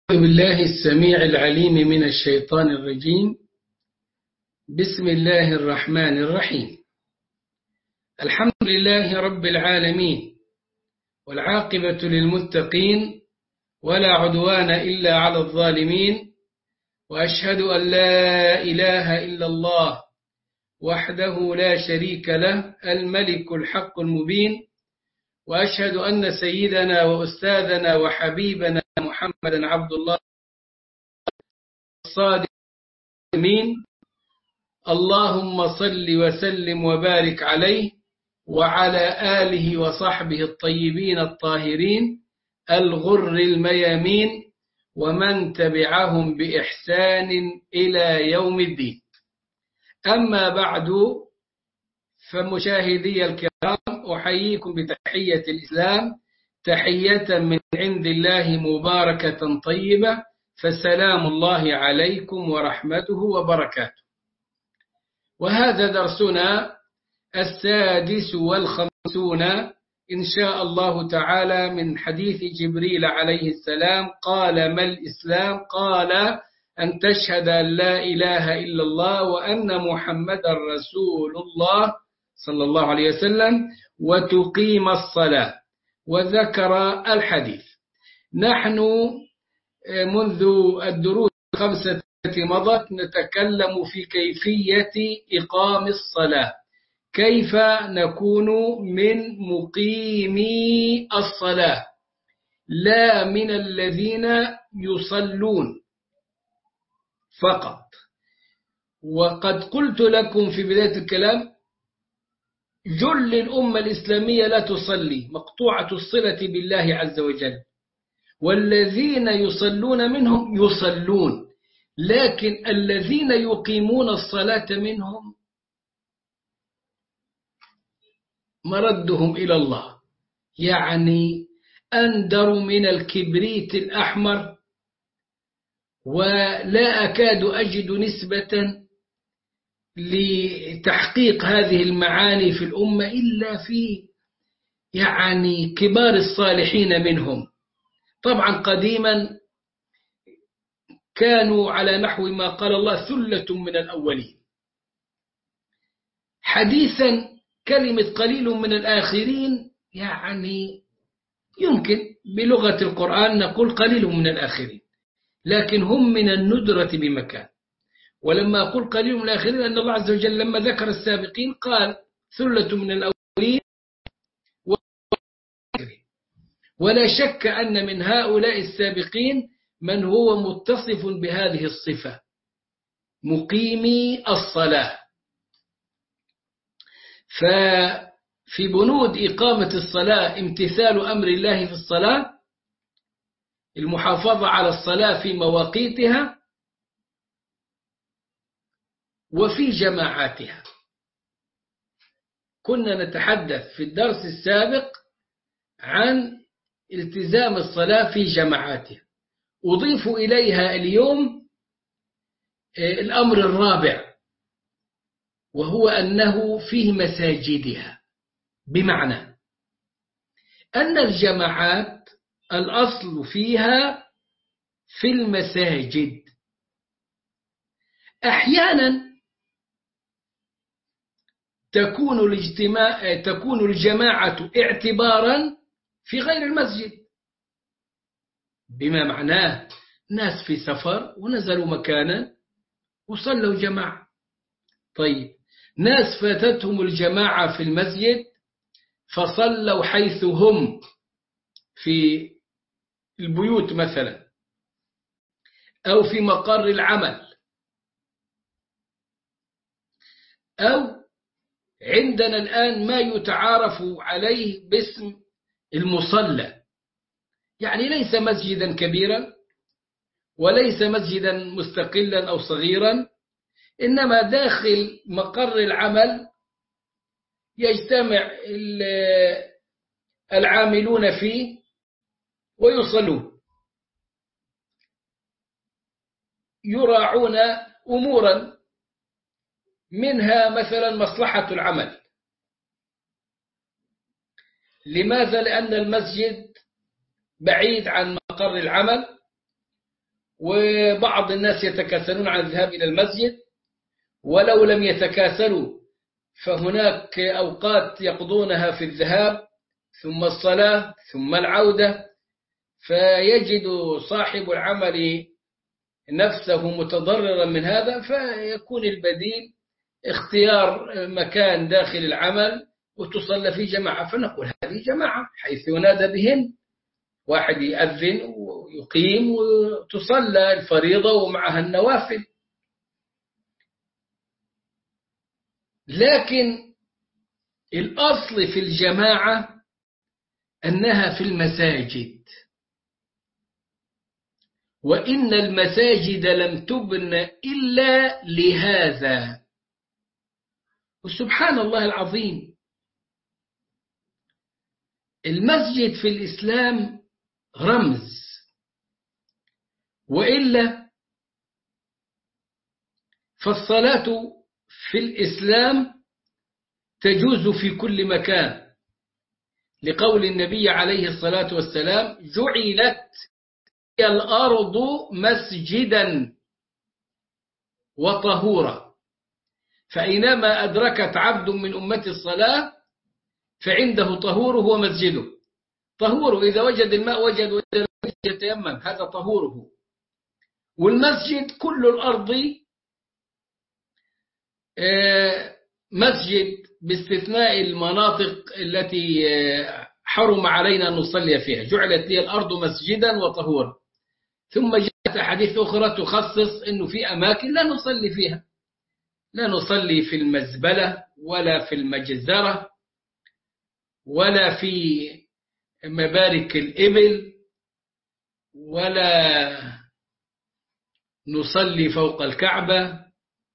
أعوذ بالله السميع العليم من الشيطان الرجيم. بسم الله الرحمن الرحيم. الحمد لله رب العالمين، والعاقبة للمتقين، ولا عدوان إلا على الظالمين، وأشهد أن لا إله إلا الله وحده لا شريك له الملك الحق المبين، وأشهد أن سيدنا وأستاذنا وحبيبنا محمدا عبد الله الصادق الأمين. اللهم صل وسلم وبارك عليه وعلى آله وصحبه الطيبين الطاهرين الغر الميامين، ومن تبعهم بإحسان إلى يوم الدين. أما بعد، فمشاهدي الكرام، أحييكم بتحية الإسلام، تحية من عند الله مباركة طيبة، فسلام الله عليكم ورحمته وبركاته. وهذا درسنا 56 إن شاء الله تعالى من حديث جبريل عليه السلام. قال: ما الإسلام؟ قال: أن تشهد أن لا إله إلا الله وأن محمدا رسول الله صلى الله عليه وسلم وتقيم الصلاة. وذكر الحديث. نحن منذ الدروس 5 مضت نتكلم في كيفية إقام الصلاة، كيف نكون من مقيمي الصلاة لا من الذين يصلون فقط. وقد قلت لكم في بداية الكلام: جل الأمة الإسلامية لا تصلي، مقطوعة الصلة بالله عز وجل، والذين يصلون منهم يصلون، لكن الذين يقيمون الصلاة منهم مردهم إلى الله، يعني أندر من الكبريت الأحمر. ولا أكاد أجد نسبة لتحقيق هذه المعاني في الأمة إلا في كبار الصالحين منهم. طبعا قديما كانوا على نحو ما قال الله: ثلة من الأولين. حديثا كلمة قليل من الآخرين، يمكن بلغة القرآن نقول قليل من الآخرين، لكن هم من الندرة بمكان. ولما أقول قليل من الآخرين أن الله عز وجل لما ذكر السابقين قال ثلة من الأولين. ولا شك أن من هؤلاء السابقين من هو متصف بهذه الصفة، مقيمي الصلاة. ففي بنود إقامة الصلاة امتثال أمر الله في الصلاة، المحافظة على الصلاة في مواقيتها وفي جماعاتها. كنا نتحدث في الدرس السابق عن التزام الصلاة في جماعاتها. أضيف إليها اليوم الأمر الرابع، وهو أنه في مساجدها، بمعنى أن الجماعات الأصل فيها في المساجد. أحيانا تكون الجماعة اعتبارا في غير المسجد، بما معناه ناس في سفر ونزلوا مكانا وصلوا جماعة. طيب، ناس فاتتهم الجماعة في المسجد فصلوا حيث هم في البيوت مثلا، أو في مقر العمل، أو عندنا الآن ما يتعارف عليه باسم المصلى، يعني ليس مسجدا كبيرا وليس مسجدا مستقلا أو صغيرا، إنما داخل مقر العمل يجتمع العاملون فيه ويصلون، يراعون أمورا منها مثلا مصلحة العمل. لماذا؟ لأن المسجد بعيد عن مقر العمل، وبعض الناس يتكاسلون عن الذهاب إلى المسجد، ولو لم يتكاسلوا فهناك أوقات يقضونها في الذهاب ثم الصلاة ثم العودة، فيجد صاحب العمل نفسه متضررا من هذا، فيكون البديل اختيار مكان داخل العمل وتصلى في جماعة. فنقول هذه جماعة حيث ينادى بهن، واحد يأذن ويقيم وتصلى الفريضة ومعها النوافل. لكن الأصل في الجماعة أنها في المساجد، وإن المساجد لم تبن إلا لهذا. وسبحان الله العظيم، المسجد في الإسلام رمز، وإلا فالصلاة في الإسلام تجوز في كل مكان، لقول النبي عليه الصلاة والسلام: جعلت الأرض مسجدا وطهورا، فأينما أدركت عبد من أمة الصلاة فعنده طهوره ومسجده. طهوره إذا وجد الماء وجد، وإذا لم يتيمم، هذا طهوره. والمسجد كل الأرض مسجد، باستثناء المناطق التي حرم علينا أن نصلي فيها. جعلت لي الأرض مسجدا وطهورا. ثم جاءت أحاديث أخرى تخصص أنه في أماكن لا نصلي فيها، لا نصلي في المزبلة ولا في المجزرة ولا في مبارك الإبل، ولا نصلي فوق الكعبة،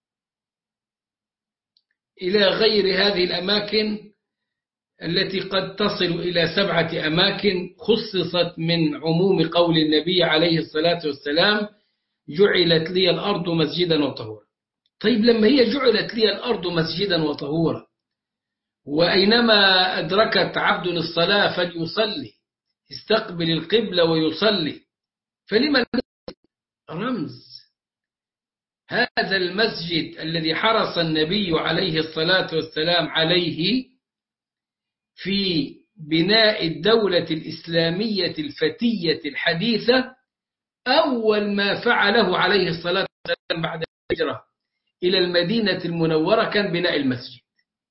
إلى غير هذه الأماكن التي قد تصل إلى 7 أماكن خصصت من عموم قول النبي عليه الصلاة والسلام: جعلت لي الأرض مسجدا وطهورا. طيب لما هي جعلت لي الأرض مسجدا وطهورا، وأينما أدركت عبد الصلاة فليصلي، يستقبل القبلة ويصلي، فلما رمز هذا المسجد الذي حرص النبي عليه الصلاة والسلام عليه في بناء الدولة الإسلامية الفتية الحديثة، أول ما فعله عليه الصلاة والسلام بعد الهجرة إلى المدينة المنورة كان بناء المسجد.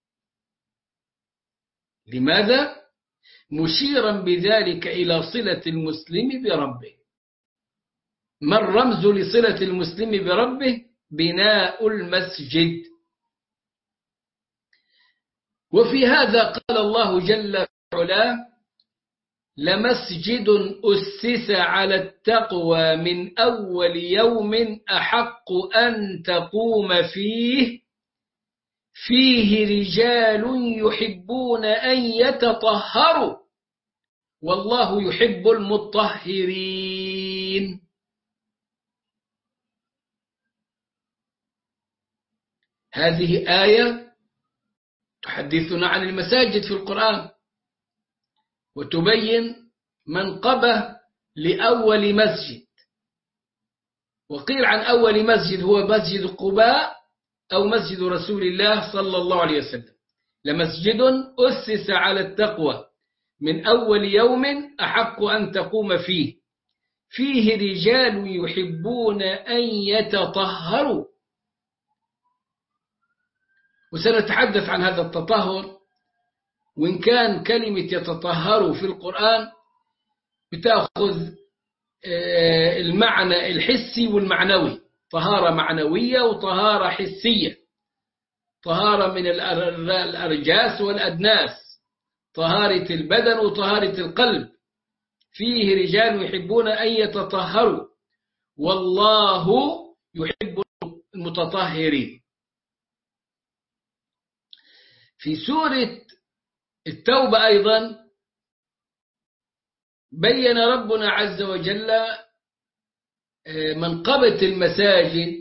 لماذا؟ مشيرا بذلك إلى صلة المسلم بربه. ما الرمز لصلة المسلم بربه؟ بناء المسجد. وفي هذا قال الله جل وعلا: لمسجد أسس على التقوى من أول يوم أحق أن تقوم فيه رجال يحبون أن يتطهروا والله يحب المطهرين. هذه آية تحدثنا عن المساجد في القرآن، وتبين منقبة لأول مسجد. وقيل عن أول مسجد هو مسجد قباء أو مسجد رسول الله صلى الله عليه وسلم. لمسجد أسس على التقوى من أول يوم أحق أن تقوم فيه رجال يحبون أن يتطهروا. وسنتحدث عن هذا التطهر، وإن كان كلمة يتطهروا في القرآن بتأخذ المعنى الحسي والمعنوي، طهارة معنوية وطهارة حسية، طهارة من الأرجاس والأدناس، طهارة البدن وطهارة القلب. فيه رجال يحبون أن يتطهروا والله يحب المتطهرين. في سورة التوبة أيضا بين ربنا عز وجل منقبة المساجد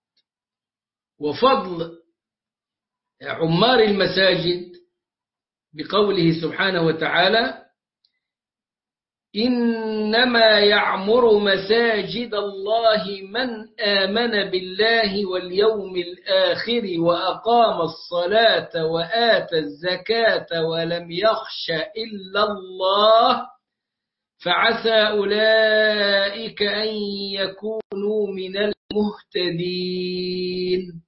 وفضل عمار المساجد بقوله سبحانه وتعالى: إنما يعمر مساجد الله من آمن بالله واليوم الآخر وأقام الصلاة وآتى الزكاة ولم يخش إلا الله فعسى أولئك أن يكونوا من المهتدين.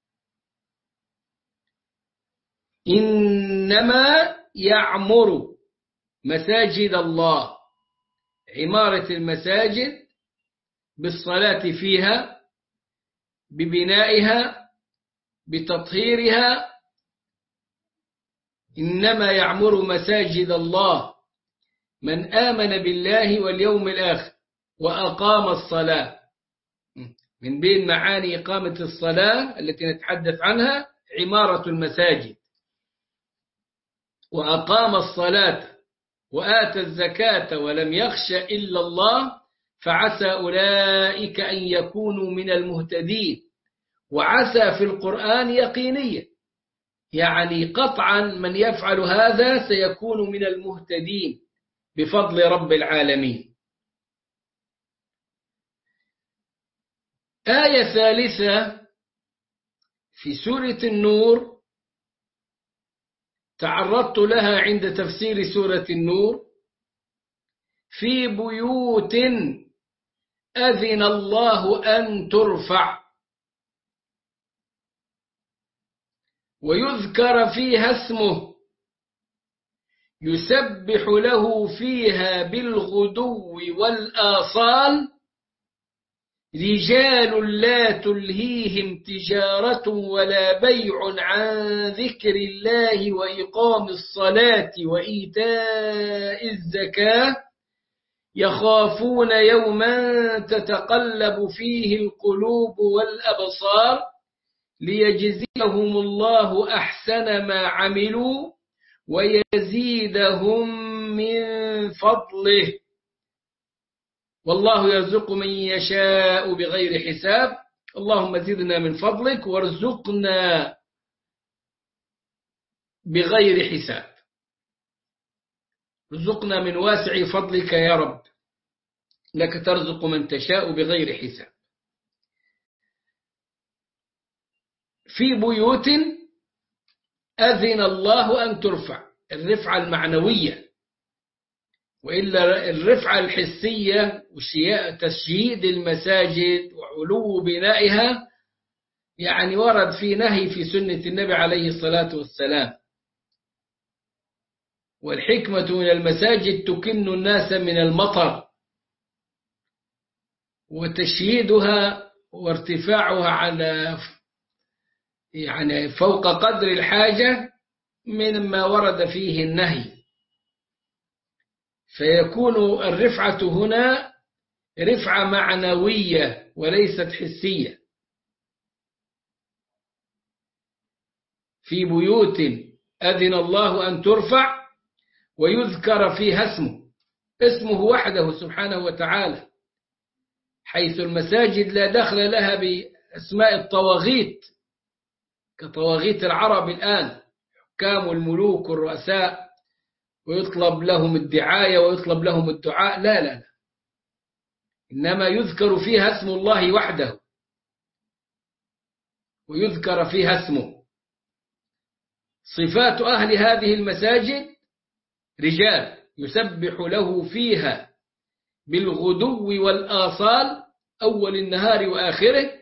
إنما يعمر مساجد الله، عمارة المساجد بالصلاة فيها، ببنائها، بتطهيرها. إنما يعمر مساجد الله من آمن بالله واليوم الآخر وأقام الصلاة. من بين معاني إقامة الصلاة التي نتحدث عنها عمارة المساجد. وأقام الصلاة وآتى الزكاة ولم يخش إلا الله فعسى أولئك أن يكونوا من المهتدين. وعسى في القرآن يقينية، يعني قطعا من يفعل هذا سيكون من المهتدين بفضل رب العالمين. آية ثالثة في سورة النور تعرضت لها عند تفسير سورة النور: في بيوت أذن الله أن ترفع ويذكر فيها اسمه يسبح له فيها بالغدو والآصال رجال لا تلهيهم تجارة ولا بيع عن ذكر الله وإقام الصلاة وإيتاء الزكاة يخافون يوما تتقلب فيه القلوب والأبصار ليجزيهم الله أحسن ما عملوا ويزيدهم من فضله والله يرزق من يشاء بغير حساب. اللهم زدنا من فضلك وارزقنا بغير حساب. ارزقنا من واسع فضلك يا رب، لك ترزق من تشاء بغير حساب. في بيوت أذن الله أن ترفع، الرفعة المعنوية، وإلا الرفعة الحسية وتشييد المساجد وعلو بنائها يعني ورد في نهي في سنة النبي عليه الصلاة والسلام. والحكمة من المساجد تكن الناس من المطر، وتشييدها وارتفاعها على يعني فوق قدر الحاجة مما ورد فيه النهي، فيكون الرفعة هنا رفعة معنوية وليست حسية. في بيوت أذن الله أن ترفع ويذكر فيها اسمه وحده سبحانه وتعالى، حيث المساجد لا دخل لها بأسماء الطواغيت كطواغيت العرب الآن، حكام الملوك والرؤساء، ويطلب لهم الدعاية ويطلب لهم الدعاء. لا لا لا، إنما يذكر فيها اسم الله وحده ويذكر فيها اسمه. صفات أهل هذه المساجد: رجال يسبح له فيها بالغدو والآصال، أول النهار وآخره.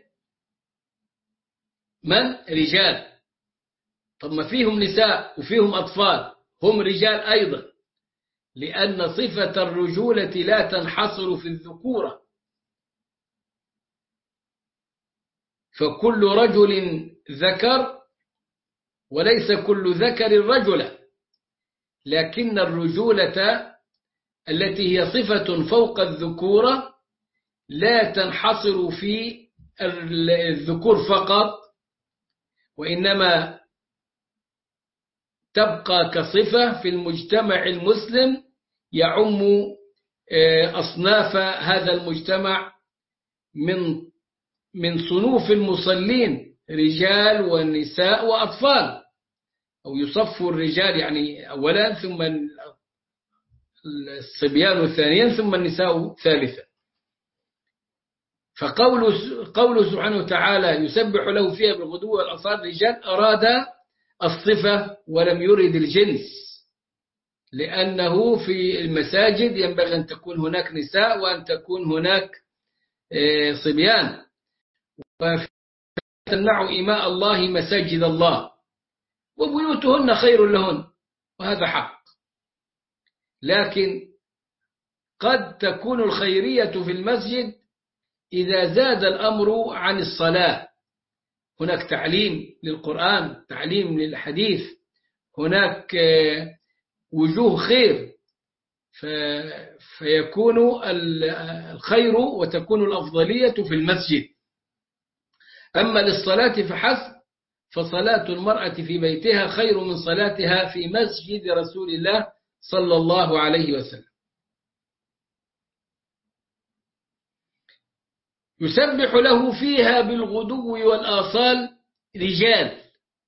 من؟ رجال. طب ما فيهم نساء وفيهم أطفال، هم رجال أيضا، لأن صفة الرجولة لا تنحصر في الذكورة، فكل رجل ذكر وليس كل ذكر رجلا، لكن الرجولة التي هي صفة فوق الذكورة لا تنحصر في الذكور فقط، وإنما تبقى كصفة في المجتمع المسلم يعم أصناف هذا المجتمع من صنوف المصلين، رجال ونساء وأطفال، أو يصف الرجال يعني أولا ثم الصبيان ثانيا ثم النساء ثالثا. فقوله سبحانه وتعالى يسبح له فيها بالغدو والآصال رجال أراد الصفة ولم يرد الجنس، لأنه في المساجد ينبغي أن تكون هناك نساء وأن تكون هناك صبيان، وتمنع إماء الله مساجد الله وبيوتهن خير لهن، وهذا حق. لكن قد تكون الخيرية في المسجد إذا زاد الأمر عن الصلاة، هناك تعليم للقرآن، تعليم للحديث، هناك وجوه خير، فيكون الخير وتكون الأفضلية في المسجد. أما للصلاة فحسب، فصلاة المرأة في بيتها خير من صلاتها في مسجد رسول الله صلى الله عليه وسلم. يسبح له فيها بالغدو والآصال رجال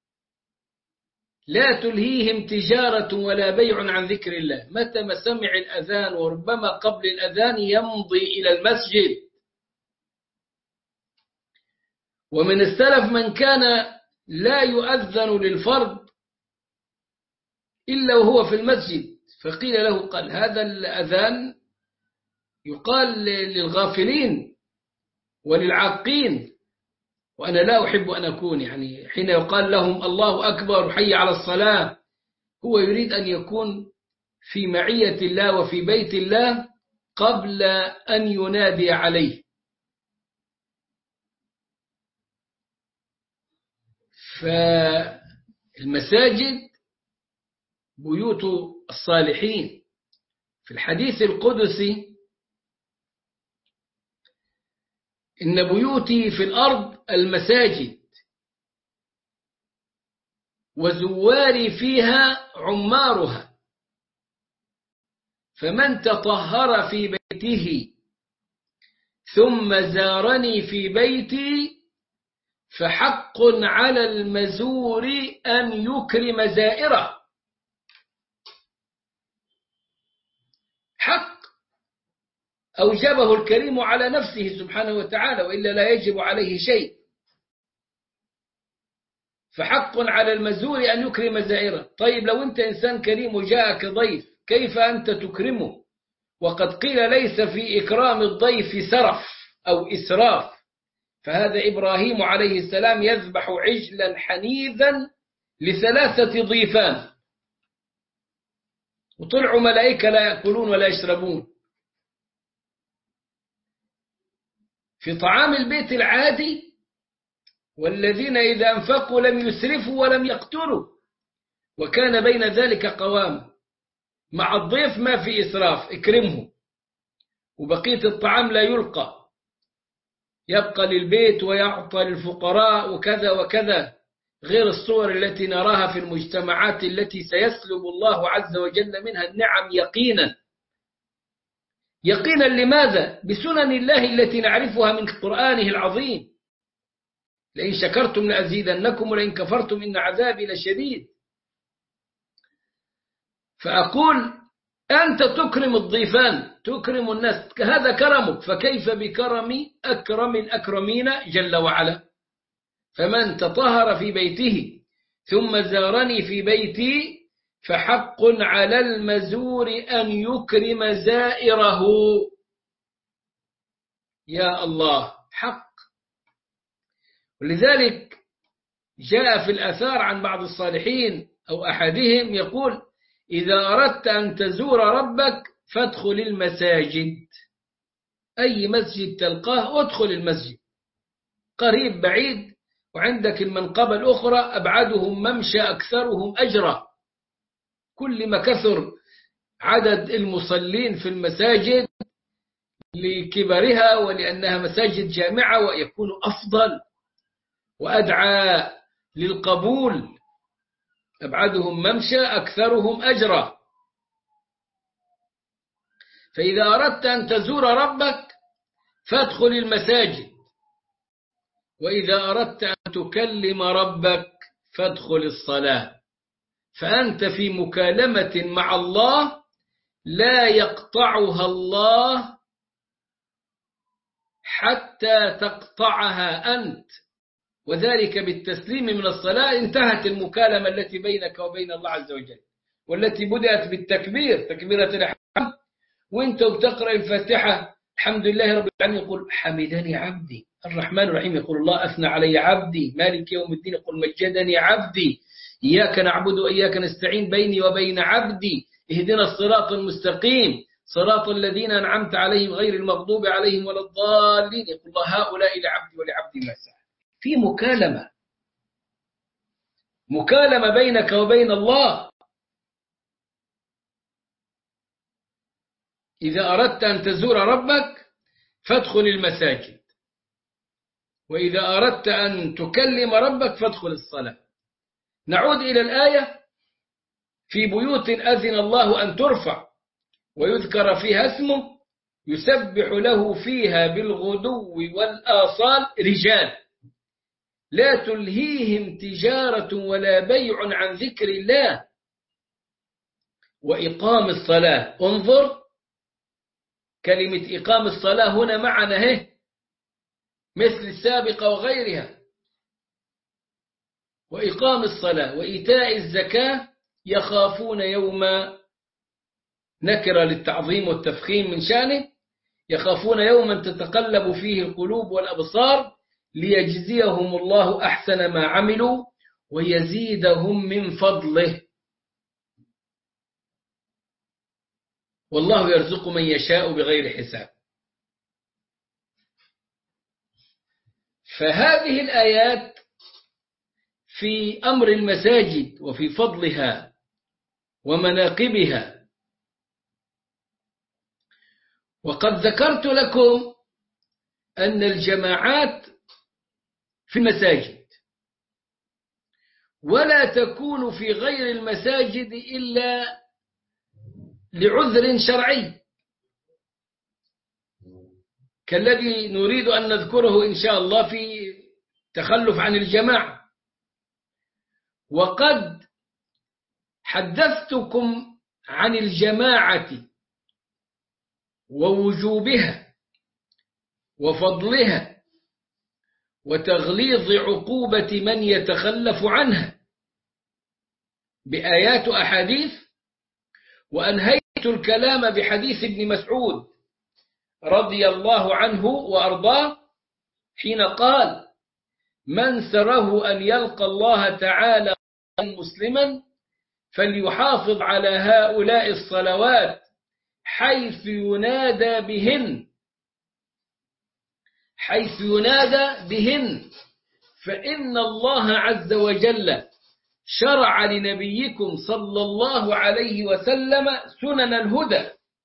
لا تلهيهم تجارة ولا بيع عن ذكر الله. متى ما سمع الأذان وربما قبل الأذان يمضي إلى المسجد. ومن السلف من كان لا يؤذن للفرض إلا وهو في المسجد، فقيل له قال هذا الأذان يقال للغافلين وللعاقين، وأنا لا أحب أن أكون يعني حين يقال لهم الله أكبر حي على الصلاة، هو يريد أن يكون في معية الله وفي بيت الله قبل أن ينادي عليه. فالمساجد بيوت الصالحين. في الحديث القدسي إن بيوتي في الأرض المساجد وزواري فيها عمارها، فمن تطهر في بيته ثم زارني في بيتي فحق على المزور أن يكرم زائره. حق أوجبه الكريم على نفسه سبحانه وتعالى، وإلا لا يجب عليه شيء. فحق على المزور أن يكرم زائره. طيب لو أنت إنسان كريم وجاءك ضيف كيف أنت تكرمه؟ وقد قيل ليس في إكرام الضيف سرف أو إسراف. فهذا إبراهيم عليه السلام يذبح عجلا حنيذا ل3 ضيفان، وطلعوا ملائكة لا يأكلون ولا يشربون. في طعام البيت العادي والذين إذا أنفقوا لم يسرفوا ولم يقتروا، وكان بين ذلك قوام. مع الضيف ما في إسراف، اكرمه، وبقية الطعام لا يلقى، يبقى للبيت ويعطى للفقراء وكذا وكذا، غير الصور التي نراها في المجتمعات التي سيسلب الله عز وجل منها النعم يقينا. يقينا لماذا؟ بسنن الله التي نعرفها من قرآنه العظيم: لئن شكرتم لأزيدنكم ولئن كفرتم إن عذابي لشديد. فأقول أنت تكرم الضيفان، تكرم الناس، هذا كرمك، فكيف بكرم أكرم الأكرمين جل وعلا؟ فمن تطهر في بيته ثم زارني في بيتي فحق على المزور أن يكرم زائره. يا الله، حق. ولذلك جاء في الآثار عن بعض الصالحين أو أحدهم يقول: إذا أردت أن تزور ربك فادخل المساجد. أي مسجد تلقاه ادخل المسجد، قريب بعيد، وعندك المنقبة الأخرى: أبعدهم ممشى أكثرهم أجرا. كل ما كثر عدد المصلين في المساجد لكبرها ولأنها مساجد جامعة ويكون أفضل وأدعى للقبول. أبعدهم ممشى أكثرهم أجرا. فإذا أردت أن تزور ربك فادخل المساجد، وإذا أردت أن تكلم ربك فادخل الصلاة. فأنت في مكالمة مع الله لا يقطعها الله حتى تقطعها أنت، وذلك بالتسليم من الصلاة. انتهت المكالمة التي بينك وبين الله عز وجل، والتي بدأت بالتكبير، تكبيرة الإحرام، وانت بتقرأ الفاتحة الحمد لله رب العالمين يقول حمدني عبدي، الرحمن الرحيم يقول الله أثنى علي عبدي، مالك يوم الدين يقول مجدني عبدي، إياك نعبد وإياك نستعين بيني وبين عبدي، اهدنا الصراط المستقيم صراط الذين أنعمت عليهم غير المغضوب عليهم ولا الضالين، يقول الله هؤلاء لعبدي ولعبدي ما سأل. في مكالمة بينك وبين الله. إذا أردت أن تزور ربك فادخل المساجد، وإذا أردت أن تكلم ربك فادخل الصلاة. نعود إلى الآية: في بيوت أذن الله أن ترفع ويذكر فيها اسمه يسبح له فيها بالغدو والآصال رجال لا تلهيهم تجارة ولا بيع عن ذكر الله وإقام الصلاة. انظر كلمة إقام الصلاة هنا معنا مثل السابقة وغيرها. وإقام الصلاة وإيتاء الزكاة يخافون يوما، نكرة للتعظيم والتفخيم من شأنه، يخافون يوما تتقلب فيه القلوب والأبصار ليجزيهم الله أحسن ما عملوا ويزيدهم من فضله، والله يرزق من يشاء بغير حساب. فهذه الآيات في أمر المساجد وفي فضلها ومناقبها. وقد ذكرت لكم أن الجماعات في المساجد ولا تكون في غير المساجد إلا لعذر شرعي كالذي نريد أن نذكره إن شاء الله في تخلف عن الجماعة. وقد حدثتكم عن الجماعة ووجوبها وفضلها وتغليظ عقوبة من يتخلف عنها بآيات أحاديث، وأنهيت الكلام بحديث ابن مسعود رضي الله عنه وأرضاه حين قال: من سره أن يلقى الله تعالى مسلما فليحافظ على هؤلاء الصلوات حيث ينادى بهن فإن الله عز وجل شرع لنبيكم صلى الله عليه وسلم سنن الهدى،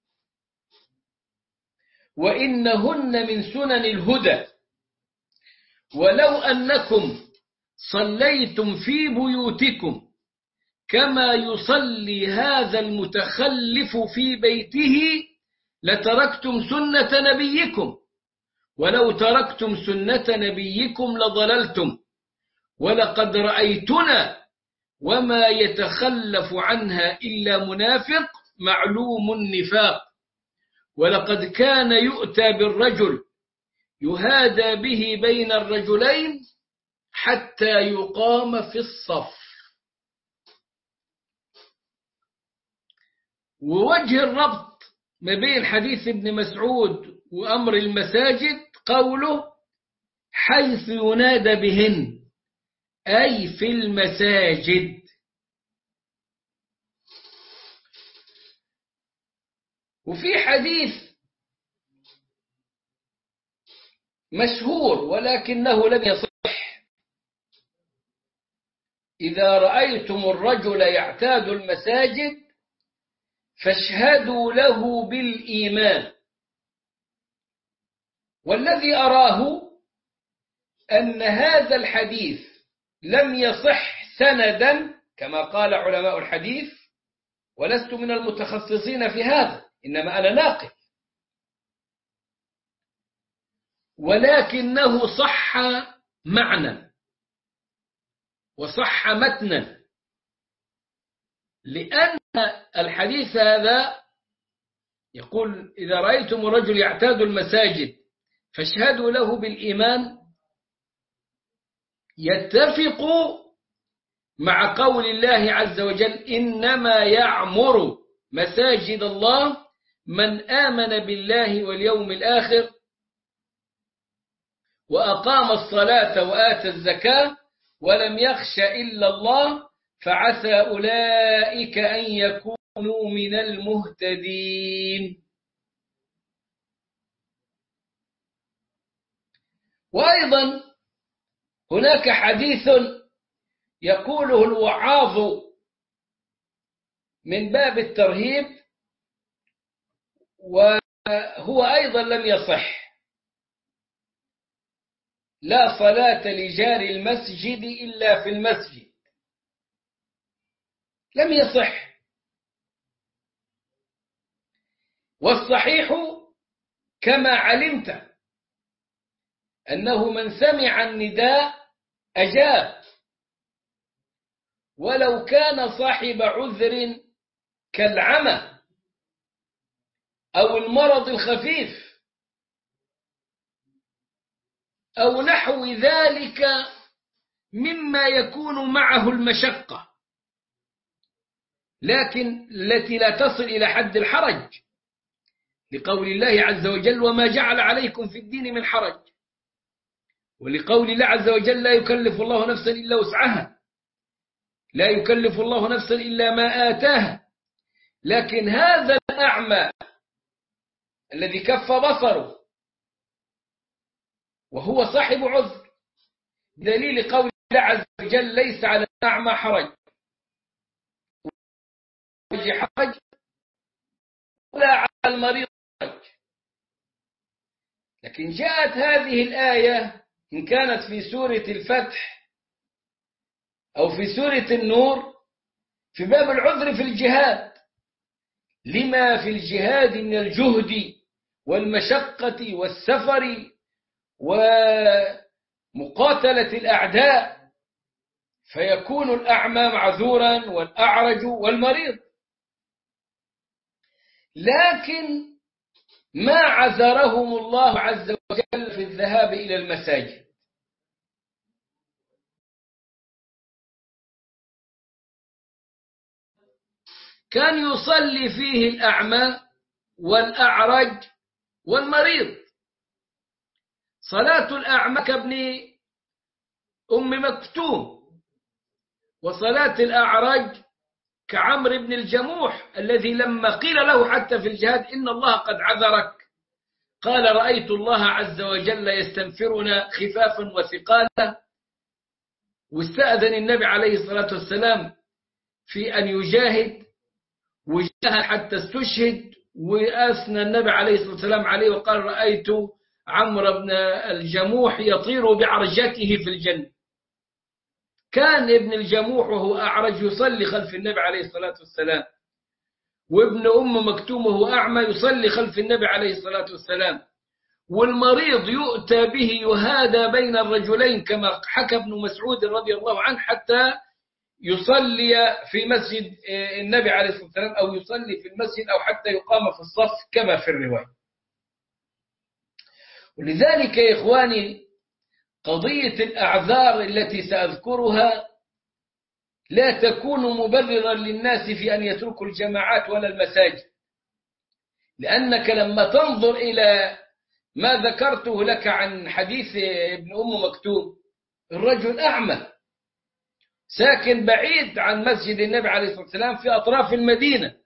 وإنهن من سنن الهدى، ولو أنكم صليتم في بيوتكم كما يصلي هذا المتخلف في بيته لتركتم سنة نبيكم، ولو تركتم سنة نبيكم لضللتم، ولقد رأيتنا وما يتخلف عنها إلا منافق معلوم النفاق، ولقد كان يؤتى بالرجل يهادى به بين الرجلين حتى يقام في الصف. ووجه الربط ما بين حديث ابن مسعود وأمر المساجد قوله حيث ينادى بهن، أي في المساجد. وفي حديث مشهور ولكنه لم يصح: إذا رأيتم الرجل يعتاد المساجد فاشهدوا له بالإيمان. والذي أراه أن هذا الحديث لم يصح سندا كما قال علماء الحديث، ولست من المتخصصين في هذا، إنما أنا ناقل، ولكنه صح معنى وصح متنا، لأن الحديث هذا يقول إذا رأيتم الرجل يعتاد المساجد فاشهدوا له بالإيمان، يتفق مع قول الله عز وجل إنما يعمر مساجد الله من آمن بالله واليوم الآخر وأقام الصلاة وآتى الزكاة ولم يخش إلا الله فعسى أولئك أن يكونوا من المهتدين. وأيضا هناك حديث يقوله الوعاظ من باب الترهيب وهو أيضا لم يصح: لا صلاة لجار المسجد إلا في المسجد. لم يصح. والصحيح كما علمت أنه من سمع النداء أجاب، ولو كان صاحب عذر كالعمى أو المرض الخفيف أو نحو ذلك مما يكون معه المشقة، لكن التي لا تصل إلى حد الحرج، لقول الله عز وجل وما جعل عليكم في الدين من حرج، ولقول الله عز وجل لا يكلف الله نفسا إلا وسعها، لا يكلف الله نفسا إلا ما آتاها. لكن هذا الأعمى الذي كف بصره وهو صاحب عذر، دليل قول الله عز وجل ليس على الأعمى حرج ولا على المريض حرج. لكن جاءت هذه الآية إن كانت في سورة الفتح أو في سورة النور في باب العذر في الجهاد، لما في الجهاد من الجهد والمشقة والسفر ومقاتلة الأعداء، فيكون الأعمى معذورا والأعرج والمريض. لكن ما عذرهم الله عز وجل في الذهاب إلى المساجد. كان يصلي فيه الأعمى والأعرج والمريض. صلاة الأعمى كابن أم مكتوم، وصلاة الأعرج كعمر بن الجموح الذي لما قيل له حتى في الجهاد إن الله قد عذرك قال رأيت الله عز وجل يستنفرنا خفافا وثقالا، واستأذن النبي عليه الصلاة والسلام في أن يجاهد وجاهد حتى استشهد، وأثنى النبي عليه الصلاة والسلام عليه وقال رأيت عمرو بن الجموح يطير بعرجته في الجنة. كان ابن الجموح وهو أعرج يصلي خلف النبي عليه الصلاة والسلام، وابن أم مكتوم وهو أعمى يصلي خلف النبي عليه الصلاة والسلام، والمريض يؤتى به يهادى بين الرجلين كما حكى ابن مسعود رضي الله عنه حتى يصلي في مسجد النبي عليه الصلاة والسلام أو يصلي في المسجد أو حتى يقام في الصف كما في الرواية. ولذلك يا إخواني قضية الأعذار التي سأذكرها لا تكون مبررا للناس في أن يتركوا الجماعات ولا المساجد، لأنك لما تنظر إلى ما ذكرته لك عن حديث ابن أم مكتوم، الرجل أعمى ساكن بعيد عن مسجد النبي عليه الصلاة والسلام في أطراف المدينة،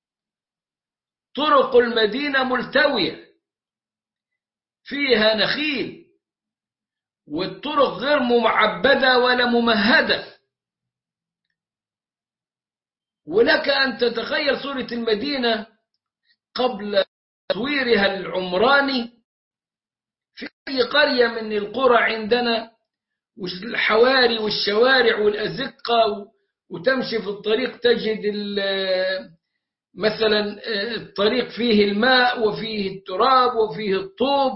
طرق المدينة ملتوية فيها نخيل والطرق غير معبدة ولا ممهدة، ولك أن تتخيل صورة المدينة قبل تطويرها العمراني في أي قرية من القرى عندنا، والحواري والشوارع والأزقة، وتمشي في الطريق تجد مثلا الطريق فيه الماء وفيه التراب وفيه الطوب،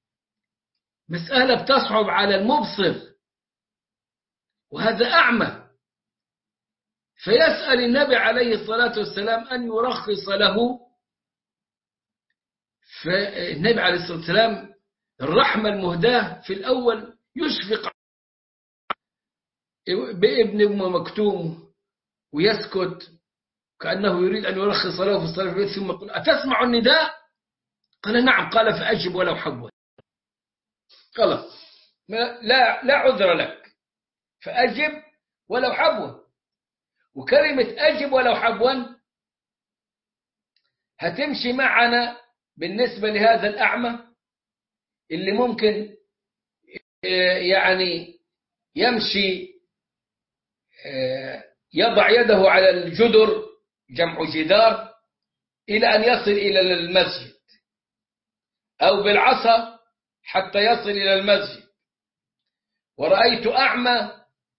مسألة بتصعب على المبصر، وهذا أعمى. فيسأل النبي عليه الصلاة والسلام أن يرخص له فالنبي عليه الصلاة والسلام الرحمة المهداة في الأول يشفق بابن أم مكتوم ويسكت كأنه يريد أن يرخص له في الصلاة في البيت، ثم يقول أتسمع النداء؟ قال نعم. قال فأجب ولو حبوا. خلاص لا عذر لك، فأجب ولو حبوا. وكلمة أجب ولو حبوا هتمشي معنا بالنسبة لهذا الأعمى اللي ممكن يعني يمشي يضع يده على الجدر، جمع جدار، إلى أن يصل إلى المسجد، أو بالعصا حتى يصل إلى المسجد. ورأيت أعمى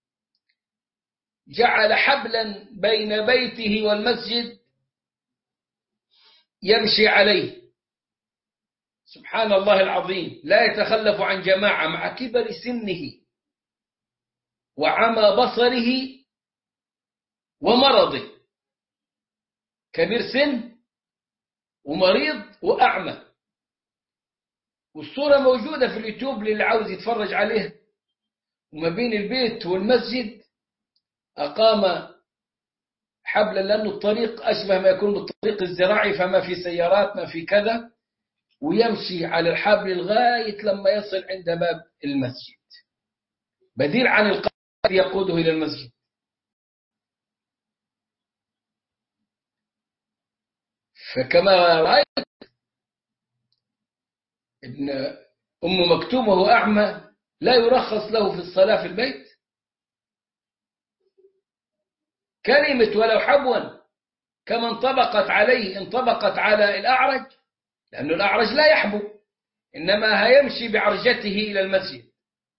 جعل حبلا بين بيته والمسجد يمشي عليه، سبحان الله العظيم، لا يتخلف عن جماعة مع كبر سنه وعمى بصره ومرضه، كبير سن ومريض وأعمى. والصورة موجودة في اليوتيوب للي عاوز يتفرج عليها. وما بين البيت والمسجد أقام حبلا، لأنه الطريق أشبه ما يكون بالطريق الزراعي، فما في سيارات ما في كذا، ويمشي على الحبل لغاية لما يصل عند باب المسجد، بديل عن القائد يقوده إلى المسجد. فكما رأيت ابن أم مكتوم وهو أعمى لا يرخص له في الصلاة في البيت. كلمة ولو حبوا كما انطبقت عليه انطبقت على الأعرج، لأن الأعرج لا يحبو، إنما هيمشي بعرجته إلى المسجد.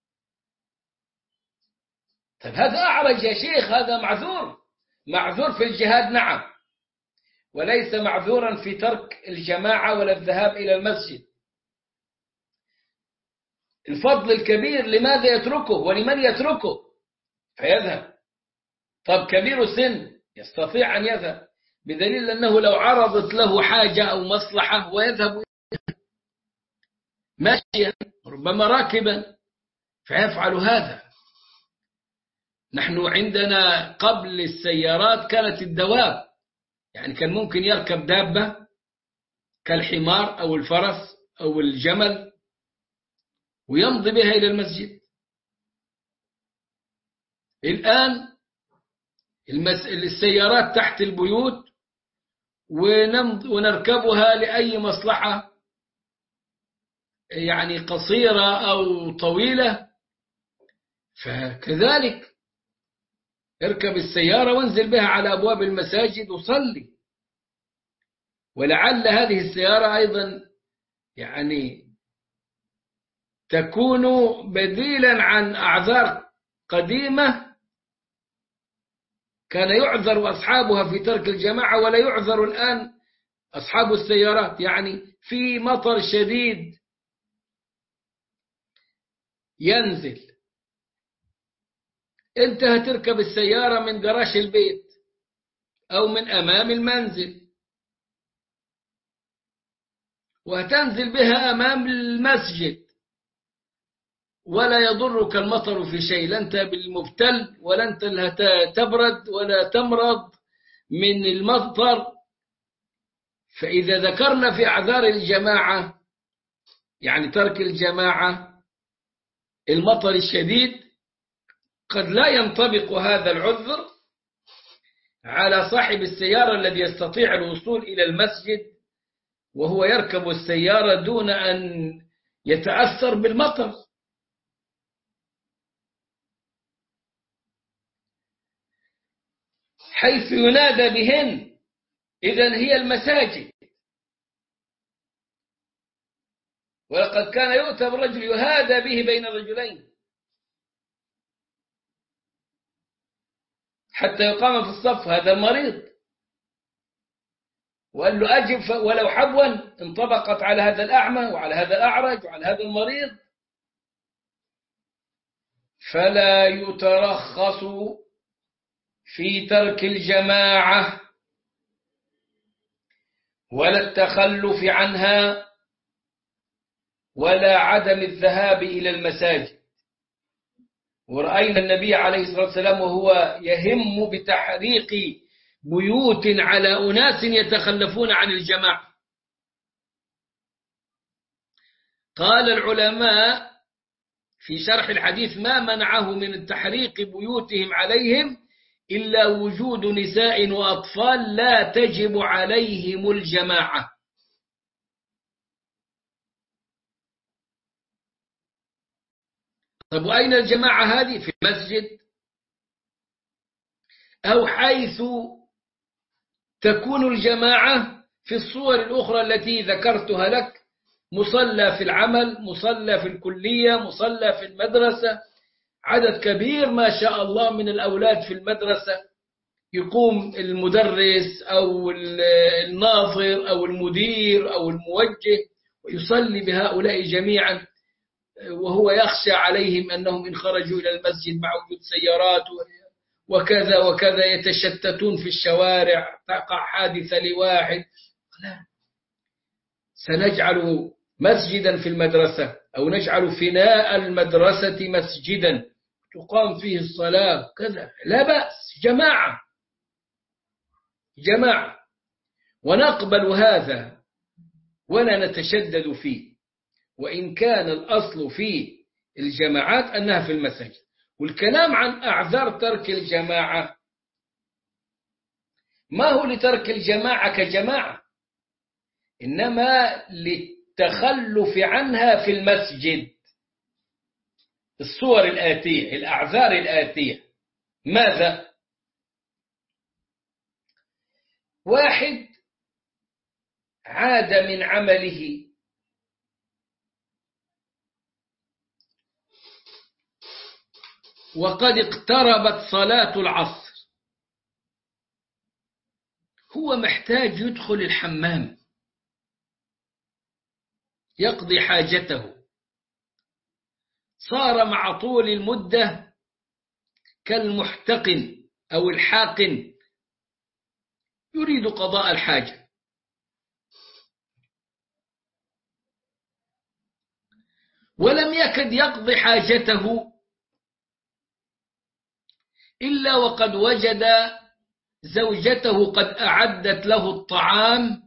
طيب هذا أعرج يا شيخ، هذا معذور، معذور في الجهاد نعم، وليس معذورا في ترك الجماعة ولا الذهاب إلى المسجد. الفضل الكبير لماذا يتركه ولمن يتركه فيذهب؟ طب كبير سن يستطيع أن يذهب، بدليل أنه لو عرضت له حاجة أو مصلحة ويذهب ماشيا ربما راكبا فيفعل هذا. نحن عندنا قبل السيارات كانت الدواب، يعني كان ممكن يركب دابة كالحمار أو الفرس أو الجمل ويمضي بها إلى المسجد. الآن السيارات تحت البيوت ونركبها لأي مصلحة، يعني قصيرة أو طويلة. فكذلك اركب السيارة وانزل بها على أبواب المساجد وصلي. ولعل هذه السيارة أيضا يعني تكون بديلا عن أعذار قديمة كان يعذر أصحابها في ترك الجماعة ولا يعذر الآن أصحاب السيارات. يعني في مطر شديد ينزل، أنت هتركب السيارة من جراج البيت أو من أمام المنزل وهتنزل بها أمام المسجد، ولا يضرك المطر في شيء، لا أنت بالمبتل ولا أنت تبرد ولا تمرض من المطر. فإذا ذكرنا في أعذار الجماعة يعني ترك الجماعة المطر الشديد، قد لا ينطبق هذا العذر على صاحب السيارة الذي يستطيع الوصول إلى المسجد وهو يركب السيارة دون أن يتأثر بالمطر. حيث ينادى بهن إذن هي المساجد. ولقد كان يؤتى بالرجل يهادى به بين الرجلين حتى يقام في الصف، هذا المريض، وقال له أجب ولو حبوا، انطبقت على هذا الأعمى وعلى هذا الأعرج وعلى هذا المريض. فلا يترخص في ترك الجماعة ولا التخلف عنها ولا عدم الذهاب إلى المساجد. ورأينا النبي عليه الصلاة والسلام وهو يهم بتحريق بيوت على أناس يتخلفون عن الجماعة. قال العلماء في شرح الحديث: ما منعه من تحريق بيوتهم عليهم إلا وجود نساء وأطفال لا تجب عليهم الجماعة. طب وأين الجماعة هذه؟ في المسجد أو حيث تكون الجماعة في الصور الأخرى التي ذكرتها لك: مصلى في العمل، مصلى في الكلية، مصلى في المدرسة. عدد كبير ما شاء الله من الأولاد في المدرسة، يقوم المدرس أو الناظر أو المدير أو الموجه ويصلي بهؤلاء جميعا، وهو يخشى عليهم أنهم إن خرجوا إلى المسجد مع وجود سيارات وكذا وكذا يتشتتون في الشوارع، تقع حادثة لواحد. لا، سنجعل مسجدا في المدرسة أو نجعل فناء المدرسة مسجدا تقام فيه الصلاة كذا، لا بأس، جماعة جماعة، ونقبل هذا ولا نتشدد فيه، وإن كان الأصل في الجماعات أنها في المساجد. والكلام عن أعذار ترك الجماعة ما هو لترك الجماعة كجماعة، إنما للتخلف عنها في المسجد. الصور الآتية، الأعذار الآتية: ماذا؟ واحد عاد من عمله وقد اقتربت صلاة العصر، هو محتاج يدخل الحمام يقضي حاجته، صار مع طول المدة كالمحتقن أو الحاقن يريد قضاء الحاجة، ولم يكد يقضي حاجته إلا وقد وجد زوجته قد أعدت له الطعام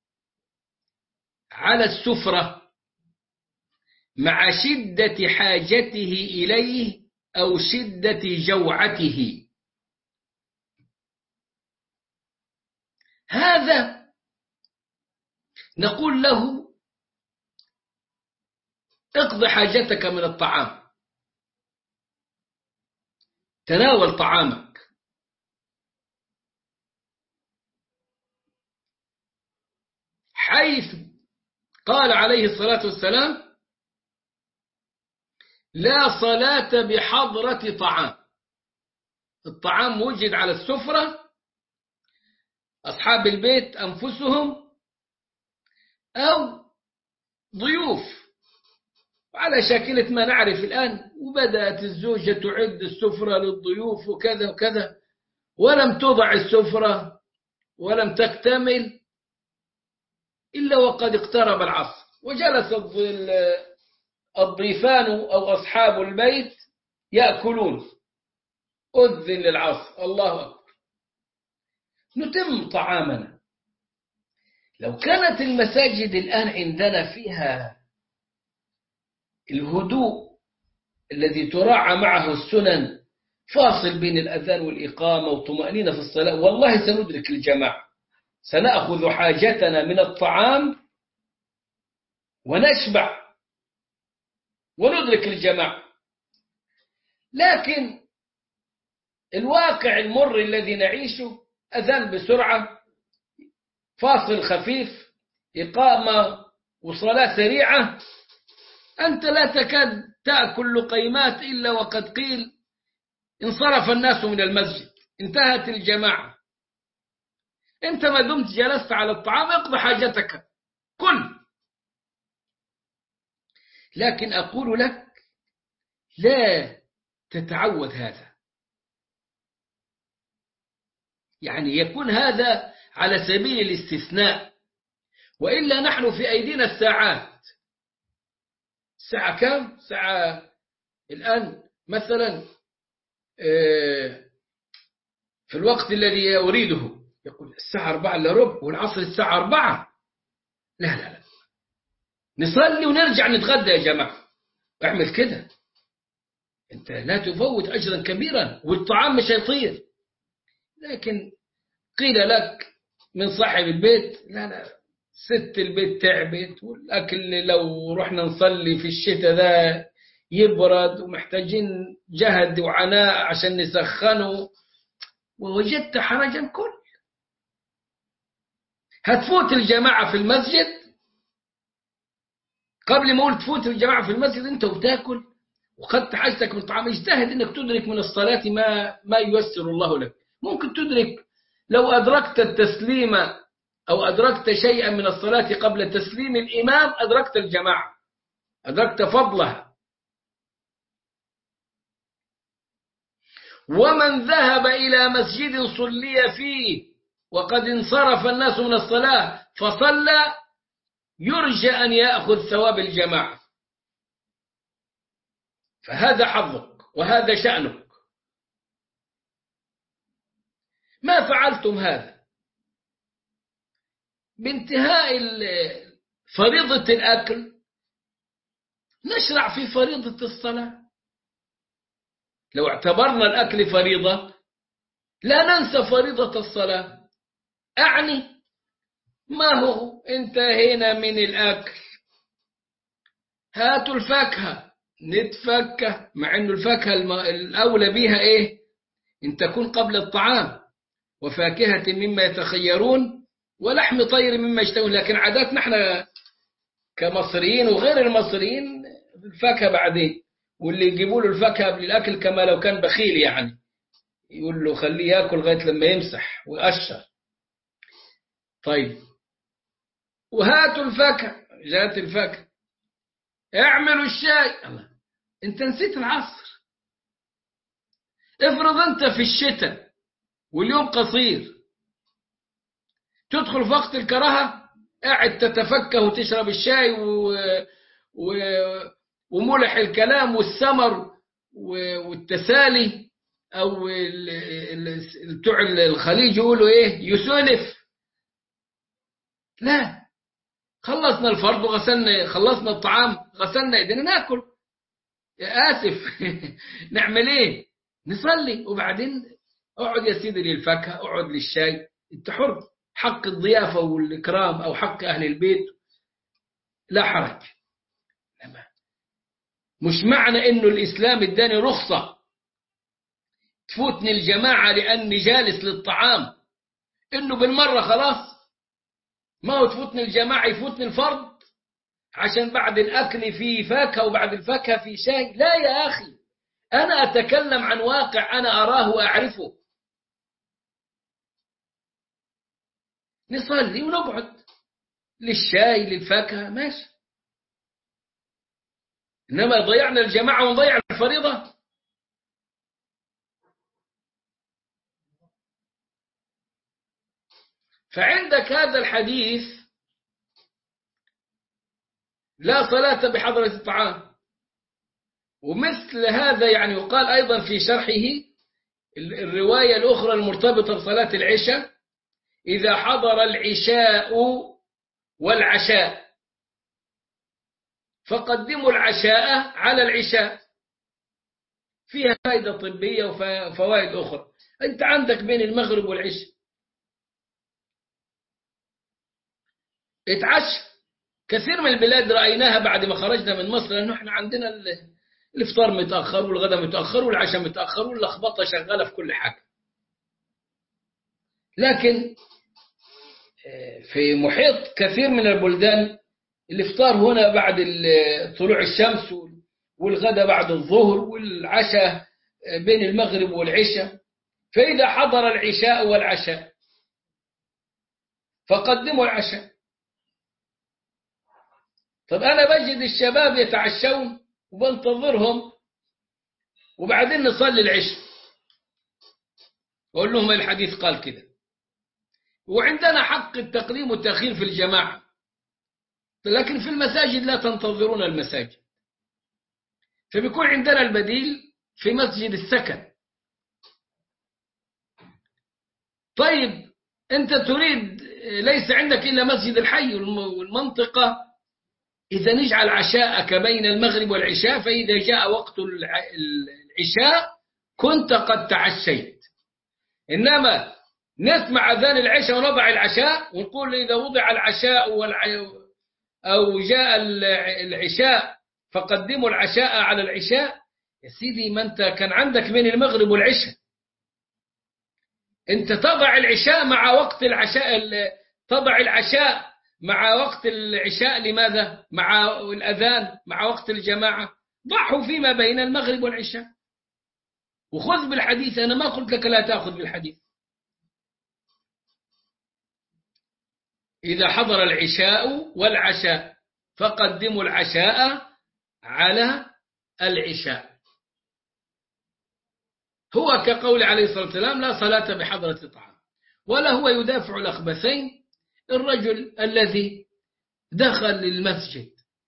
على السفرة مع شدة حاجته إليه أو شدة جوعته. هذا نقول له: اقضي حاجتك من الطعام، تناول طعامك. حيث قال عليه الصلاة والسلام: لا صلاة بحضرة طعام. الطعام وجد على السفرة، أصحاب البيت أنفسهم أو ضيوف على شاكلة ما نعرف الآن، وبدأت الزوجة تعد السفرة للضيوف وكذا وكذا، ولم توضع السفرة ولم تكتمل إلا وقد اقترب العصر، وجلس الضيفان أو أصحاب البيت يأكلون، أذن للعصر، الله أكبر، نتم طعامنا. لو كانت المساجد الآن عندنا فيها الهدوء الذي تراعى معه السنن، فاصل بين الأذان والإقامة وطمأنينة في الصلاة، والله سندرك الجماعة، سنأخذ حاجتنا من الطعام ونشبع وندرك الجماعة. لكن الواقع المر الذي نعيشه: أذان بسرعة، فاصل خفيف، إقامة وصلاة سريعة، أنت لا تكاد تأكل لقيمات إلا وقد قيل انصرف الناس من المسجد، انتهت الجماعة. أنت ما دمت جلست على الطعام اقضي حاجتك كل. لكن أقول لك لا تتعود هذا، يعني يكون هذا على سبيل الاستثناء، وإلا نحن في أيدينا الساعات، الساعة كام؟ الساعة الآن مثلا في الوقت الذي أريده، يقول الساعة 4 إلا ربع والعصر الساعة 4. لا لا لا، نصلي ونرجع نتغدى يا جماعة. اعمل كده، أنت لا تفوت أجرا كبيرا والطعام مش هيطير. لكن قيل لك من صاحب البيت لا لا، ست البيت تعبت، والأكل لو رحنا نصلي في الشتاء ده يبرد، ومحتاجين جهد وعناء عشان نسخنه، ووجدت حرجا كل. هتفوت الجماعة في المسجد، قبل ما أقول تفوت الجماعة في المسجد أنت وتاكل وقد حاجتك من طعام، اجتهد أنك تدرك من الصلاة ما ييسر الله لك. ممكن تدرك لو أدركت التسليم أو أدركت شيئا من الصلاة قبل تسليم الإمام، أدركت الجماعة، أدركت فضلها. ومن ذهب إلى مسجد صلي فيه وقد انصرف الناس من الصلاة فصلى، يرجى أن يأخذ ثواب الجماعة، فهذا حظك وهذا شأنك. ما فعلتم هذا بانتهاء فريضة الأكل، نشرع في فريضة الصلاة. لو اعتبرنا الأكل فريضة لا ننسى فريضة الصلاة. أعني ما هو انتهينا من الأكل، هاتوا الفاكهة نتفكه، مع أن الفاكهة الأولى بها إيه؟ إن تكون قبل الطعام، وفاكهة مما يتخيرون ولحم طير مما يشتهون. لكن عاداتنا احنا كمصريين وغير المصريين الفاكهة بعدين، واللي يجيبوا له الفاكهة قبل الأكل كما لو كان بخيل، يعني يقول له خليه ياكل لغاية لما يمسح ويقشر. طيب، وهاتوا الفاكهة، جاءت الفاكهة، اعملوا الشاي. الله، انت نسيت العصر. افرض انت في الشتاء واليوم قصير، تدخل في وقت الكراهة قاعد تتفكه وتشرب الشاي و... وملح الكلام والسمر والتسالي، أو بتوع الخليج يقولوا إيه، يسولف. لا، خلصنا الفرض وغسلنا، خلصنا الطعام غسلنا ايدينا ناكل. آسف نعمل إيه؟ نصلي وبعدين اقعد يا سيدي للفاكهة، اقعد للشاي، انت حر. حق الضيافة والإكرام أو حق أهل البيت لا حرج. مش معنى إنه الإسلام اداني رخصة تفوتني الجماعة لأني جالس للطعام إنه بالمرة خلاص ما هو تفوتني الجماعة يفوتني الفرض عشان بعد الأكل في فاكهة وبعد الفاكهة في شاي. لا يا أخي، أنا أتكلم عن واقع أنا أراه وأعرفه. نصلي ونقعد للشاي للفاكهة ماشي، إنما ضيعنا الجماعة ونضيع الفريضة. فعندك هذا الحديث لا صلاة بحضرة الطعام. ومثل هذا يعني يقال أيضا في شرحه الرواية الأخرى المرتبطة بصلاة العشاء: إذا حضر العشاء والعشاء فقدموا العشاء على العشاء. فيها فائدة طبية وفوائد أخرى. أنت عندك بين المغرب والعشاء اتعشى. كثير من البلاد رأيناها بعد ما خرجنا من مصر، لأنه احنا عندنا الإفطار متأخر والغداء متأخر والعشاء متأخر واللخبطة شغالة في كل حاجة. لكن في محيط كثير من البلدان الإفطار هنا بعد طلوع الشمس، والغداء بعد الظهر، والعشاء بين المغرب والعشاء. فإذا حضر العشاء والعشاء فقدموا العشاء. طب أنا بجد الشباب يتعشون وبنتظرهم وبعدين نصلي العشاء، أقول لهم الحديث قال كده، وعندنا حق التقديم والتأخير في الجماعة، لكن في المساجد لا تنتظرون المساجد. فبيكون عندنا البديل في مسجد السكن. طيب أنت تريد ليس عندك إلا مسجد الحي والمنطقة، إذا نجعل عشاءك بين المغرب والعشاء، فإذا جاء وقت العشاء كنت قد تعشيت. إنما نسمع أذان العشاء ونضع العشاء ونقول إذا وضع العشاء أو جاء العشاء فقدموا العشاء على العشاء. يا سيدي ما أنت كان عندك بين المغرب والعشاء، أنت تضع العشاء مع وقت العشاء، تضع العشاء مع وقت العشاء. لماذا؟ مع الأذان مع وقت الجماعة. ضعوا فيما بين المغرب والعشاء وخذ بالحديث. أنا ما قلت لك لا تأخذ بالحديث. إذا حضر العشاء والعشاء فقدموا العشاء على العشاء. هو كقول عليه الصلاة والسلام لا صلاة بحضرة طعام. ولا هو يدافع الأخبثين الرجل الذي دخل المسجد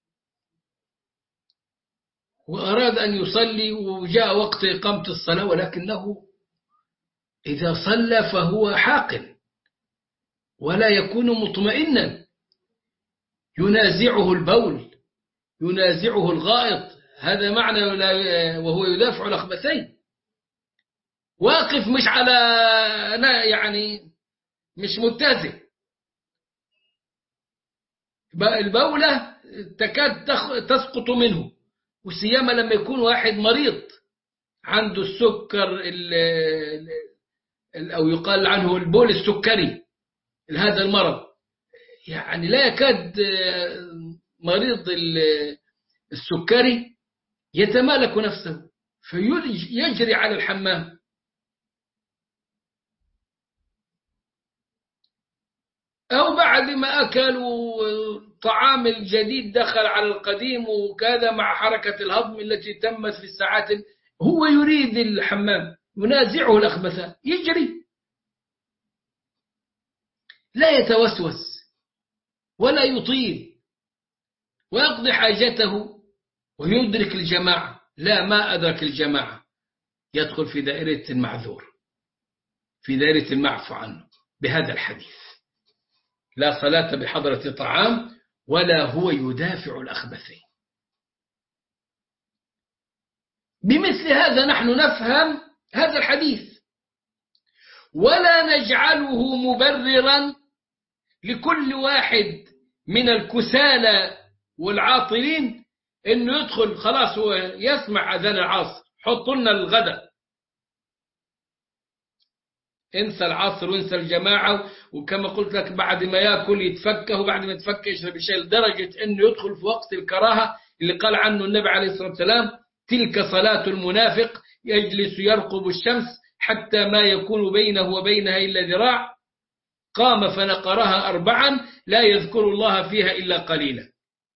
وأراد أن يصلي وجاء وقت إقامة الصلاة، ولكنه إذا صلى فهو حاقن ولا يكون مطمئنا، ينازعه البول ينازعه الغائط. هذا معنى وهو يدافع الأخبثين. واقف مش على يعني مش متزن، البولة تكاد تسقط منه، وسيما لما يكون واحد مريض عنده السكر أو يقال عنه البول السكري. هذا المرض يعني لا يكاد مريض السكري يتمالك نفسه فيجري على الحمام. أو بعد ما أكلوا طعام الجديد دخل على القديم وكذا مع حركة الهضم التي تمت في الساعات، هو يريد الحمام ينازعه الأخبثان يجري، لا يتوسوس ولا يطيل ويقضي حاجته ويدرك الجماعة. لا، ما أدرك الجماعة يدخل في دائرة المعذور، في دائرة المعفو عنه بهذا الحديث. لا صلاة بحضرة طعام ولا هو يدافع الأخبثين. بمثل هذا نحن نفهم هذا الحديث، ولا نجعله مبررا لكل واحد من الكسالى والعاطلين انه يدخل خلاص هو يسمع اذان العصر حط لنا الغداء، انسى العصر وانسى الجماعة. وكما قلت لك بعد ما يأكل يتفكه، وبعد ما يتفكه يشرب الشاي، لدرجة انه يدخل في وقت الكراهة اللي قال عنه النبي عليه الصلاة والسلام تلك صلاة المنافق يجلس يرقب الشمس حتى ما يكون بينه وبينها إلا ذراع، قام فنقرها 4 لا يذكر الله فيها إلا قليلا.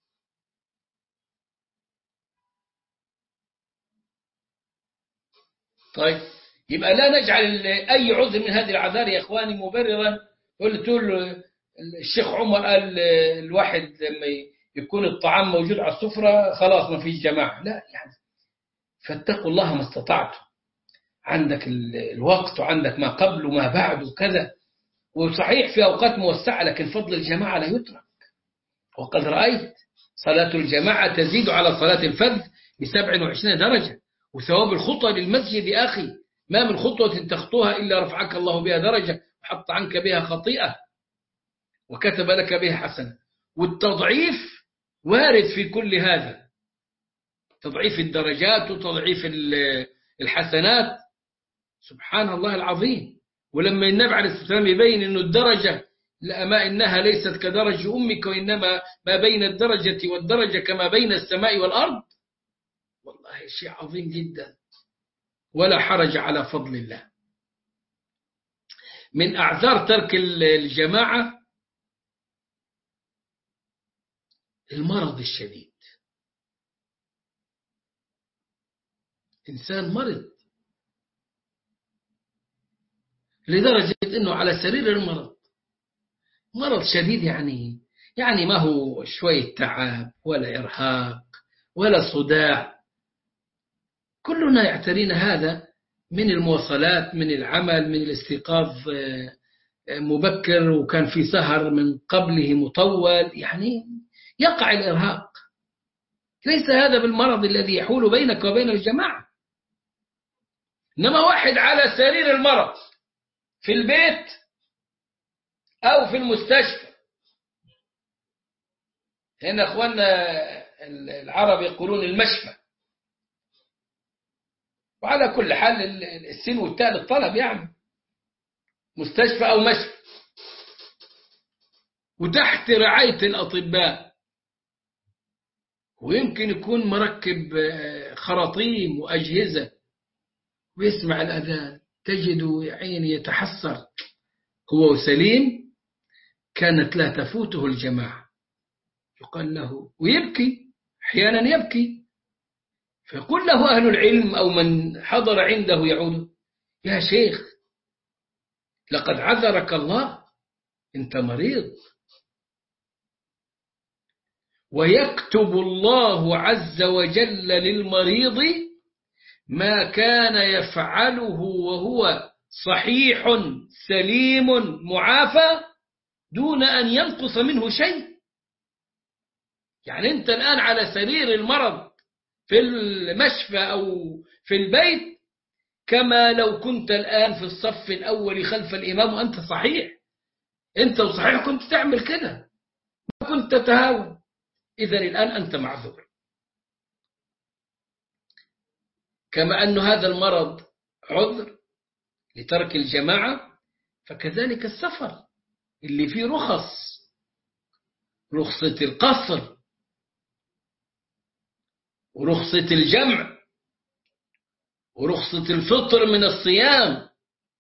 طيب يبقى لا نجعل أي عذر من هذه الأعذار يا إخواني مبررا. قلت له الشيخ عمر قال الواحد لما يكون الطعام موجود على السفرة خلاص ما فيش جماعة، لا يعني فاتقوا الله ما استطعتم. عندك الوقت وعندك ما قبل وما بعد وكذا، وصحيح في أوقات موسعة لكن فضل الجماعة لا يترك. وقد رأيت صلاة الجماعة تزيد على صلاة الفرد ب27 درجة، وثواب الخطوة للمسجد يا أخي ما من خطوة تخطوها إلا رفعك الله بها درجة وحط عنك بها خطيئة وكتب لك بها حسنة. والتضعيف وارد في كل هذا، تضعيف الدرجات وتضعيف الحسنات، سبحان الله العظيم. ولما النبي عليه الصلاة والسلام يبين أن الدرجة ما إنها ليست كدرج أمك وإنما ما بين الدرجة والدرجة كما بين السماء والأرض، والله شيء عظيم جدا ولا حرج على فضل الله. من أعذار ترك الجماعة المرض الشديد. إنسان مرض لدرجة أنه على سرير المرض، مرض شديد يعني ما هو شوية تعب ولا إرهاق ولا صداع، كلنا يعترينا هذا من المواصلات، من العمل، من الاستيقاظ مبكر، وكان في سهر من قبله مطول، يعني يقع الإرهاق. ليس هذا بالمرض الذي يحول بينك وبين الجماعة. إنما واحد على سرير المرض في البيت أو في المستشفى. هنا أخواننا العرب يقولون المشفى، وعلى كل حال السين والتاء للطلب، يعني مستشفى أو مشفى، وتحت رعاية الأطباء، ويمكن يكون مركب خراطيم وأجهزة، ويسمع الأذان تجده عيني يتحسر، هو سليم، كانت لا تفوته الجماعة، يقال له ويبكي، أحيانا يبكي، فيقول له أهل العلم أو من حضر عنده يعود: يا شيخ لقد عذرك الله، أنت مريض. ويكتب الله عز وجل للمريض ما كان يفعله وهو صحيح سليم معافى دون أن ينقص منه شيء. يعني أنت الآن على سرير المرض في المشفى أو في البيت كما لو كنت الآن في الصف الأول خلف الإمام وأنت صحيح. أنت وصحيح كنت تعمل كده، ما كنت تتهاون. إذن الآن أنت معذور. كما أن هذا المرض عذر لترك الجماعة، فكذلك السفر اللي فيه رخصة القصر ورخصة الجمع ورخصة الفطر من الصيام.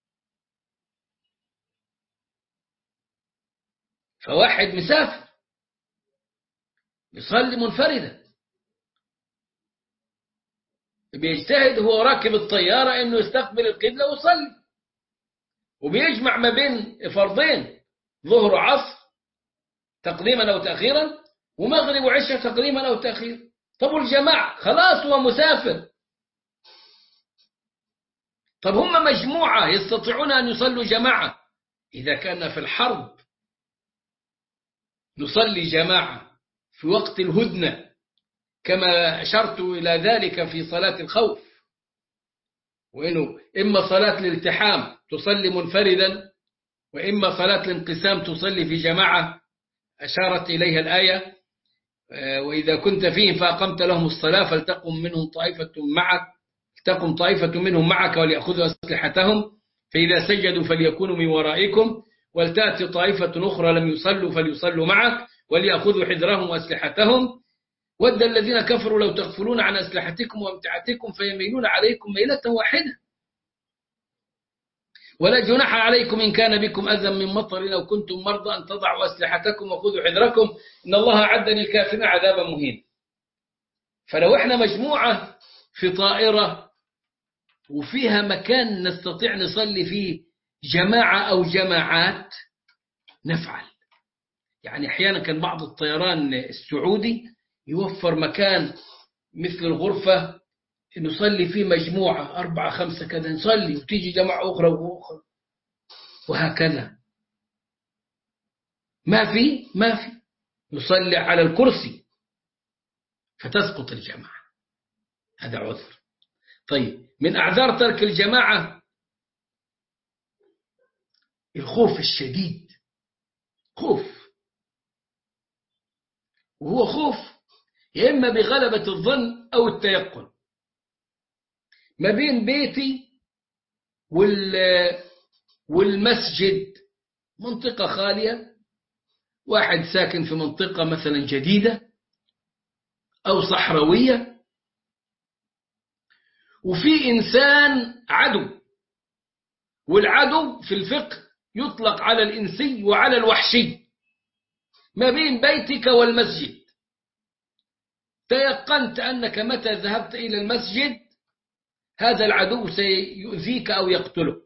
فواحد مسافر يصلي منفردا، بيجتهد هو راكب الطيارة إنه يستقبل القبلة ويصلي، وبيجمع ما بين فرضين، ظهر وعصر تقديما أو تأخيرا، ومغرب وعشاء تقديما أو تأخيرا. طب والجماعة خلاص هو مسافر. طب هم مجموعة يستطيعون أن يصلوا جماعة. إذا كان في الحرب نصلي جماعة في وقت الهدنة، كما أشرت إلى ذلك في صلاة الخوف، وإنه إما صلاة الالتحام تصلي منفردا، وإما صلاة الانقسام تصلي في جماعة أشارت إليها الآية: وإذا كنت فيهم فأقمت لهم الصلاة فلتقم طائفة منهم معك وليأخذوا أسلحتهم فإذا سجدوا فليكونوا من ورائكم ولتأتي طائفة أخرى لم يصلوا فليصلوا معك وليأخذوا حذرهم وأسلحتهم ود الذين كفروا لو تغفلون عن أسلحتكم وامتعتكم فيميلون عليكم ميلة واحدة ولا جناح عليكم إن كان بكم أذى من مطر أو كنتم مرضى أن تضعوا أسلحتكم وخذوا حذركم إن الله أعد للكافرين عذابا مهينا. فلو إحنا مجموعة في طائرة وفيها مكان نستطيع نصلي فيه جماعة أو جماعات نفعل. يعني أحيانا كان بعض الطيران السعودي يوفر مكان مثل الغرفة نصلي فيه مجموعة 4 5 كذا، نصلي وتيجي جماعة أخرى وأخرى وهكذا. ما في نصلي على الكرسي فتسقط الجماعة، هذا عذر. طيب من أعذار ترك الجماعة الخوف الشديد، خوف، وهو خوف يا إما بغلبة الظن أو التيقن. ما بين بيتي والمسجد منطقة خالية، واحد ساكن في منطقة مثلا جديدة أو صحراوية، وفي إنسان عدو، والعدو في الفقه يطلق على الإنسي وعلى الوحشي. ما بين بيتك والمسجد تيقنت أنك متى ذهبت إلى المسجد هذا العدو سيؤذيك أو يقتلك.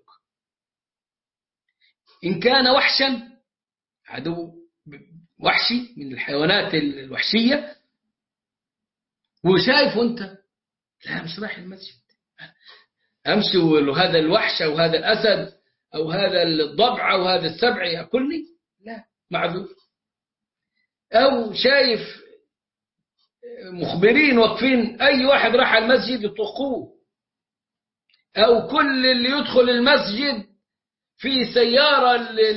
إن كان وحشا، عدو وحشي من الحيوانات الوحشية، وشايف أنت لا مش رايح المسجد، أمشي وهذا الوحش أو هذا الأسد أو هذا الضبع أو هذا السبع يأكلني؟ لا، معذور. أو شايف مخبرين واقفين، أي واحد راح المسجد يطخوه، أو كل اللي يدخل المسجد في سيارة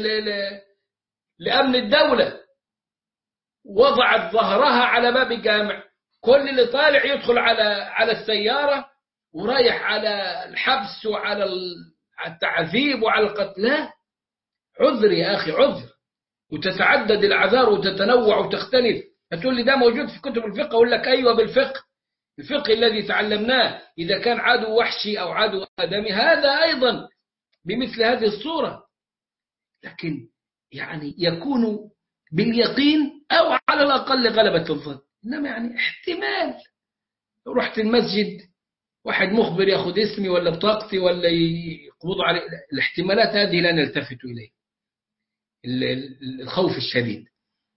لأمن الدولة وضعت ظهرها على باب الجامع، كل اللي طالع يدخل على السيارة ورايح على الحبس وعلى التعذيب وعلى القتل. لا، عذر يا أخي، عذر. وتتعدد الأعذار وتتنوع وتختلف. هتقول لي ده موجود في كتب الفقه، أقول لك أيوة، بالفقه، الفقه الذي تعلمناه. إذا كان عدو وحشي أو عدو آدمي هذا أيضا بمثل هذه الصورة، لكن يعني يكون باليقين أو على الأقل غلبة الظن. إنما يعني احتمال رحت المسجد واحد مخبر ياخذ اسمي ولا بطاقتي ولا يقبضوا علي، الاحتمالات هذه لا نلتفت إليه. الخوف الشديد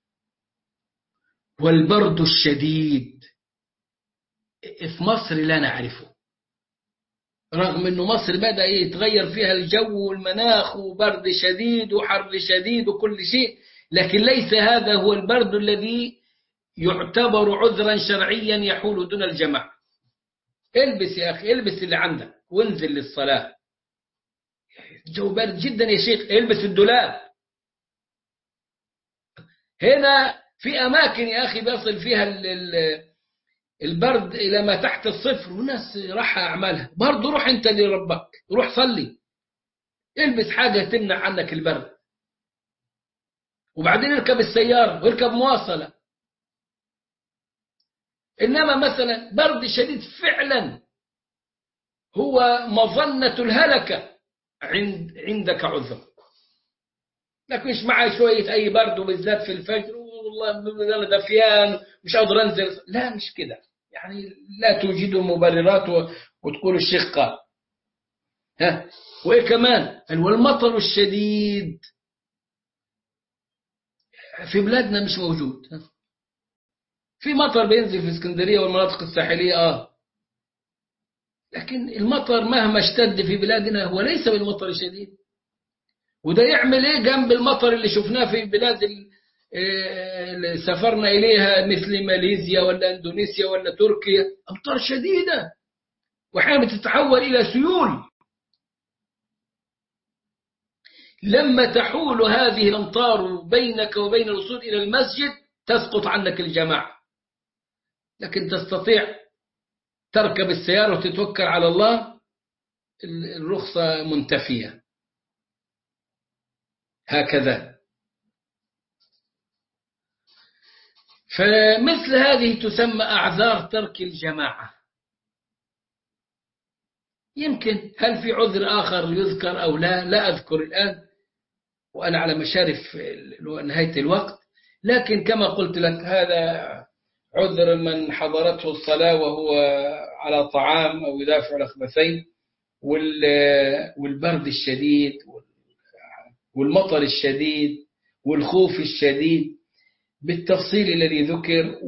والبرد الشديد في مصر لا نعرفه، رغم أنه مصر بدأ يتغير فيها الجو والمناخ وبرد شديد وحر شديد وكل شيء، لكن ليس هذا هو البرد الذي يعتبر عذرا شرعيا يحول دون الجماعة. البس يا أخي، البس اللي عندك وانزل للصلاة. الجو بارد جدا يا شيخ، البس الدولاب. هنا في أماكن يا أخي بيصل فيها البرد إلى ما تحت الصفر وناس راح أعمالها. برضو روح أنت لربك، روح صلي، البس حاجة تمنع عنك البرد، وبعدين اركب السيارة واركب مواصلة. إنما مثلا برد شديد فعلا هو مظنة الهلكة، عندك عذر. لكن مش معي شوية أي برد وبالذات في الفجر والله أنا دفيان مش قادر أنزل، لا مش كده يعني. لا توجدوا مبررات وتقول الشيخ قال. ها، وإيه كمان؟ والمطر الشديد في بلادنا مش موجود. في مطر بينزل في اسكندرية والمناطق الساحلية لكن المطر مهما اشتد في بلادنا هو ليس بالمطر الشديد. وده يعمل ايه جنب المطر اللي شفناه في البلاد اللي سافرنا إليها مثل ماليزيا ولا إندونيسيا ولا تركيا؟ أمطار شديدة وأحيانا بتتحول إلى سيول. لما تحول هذه الأمطار بينك وبين الوصول إلى المسجد تسقط عنك الجماعة، لكن تستطيع تركب السيارة وتتوكل على الله، الرخصة منتفية. هكذا. فمثل هذه تسمى أعذار ترك الجماعة. يمكن هل في عذر آخر يذكر أو لا أذكر الآن وأنا على مشارف نهاية الوقت، لكن كما قلت لك هذا عذر من حضرته الصلاة وهو على طعام أو يدافع الأخبثين، والبرد الشديد والمطر الشديد والخوف الشديد بالتفصيل الذي ذكر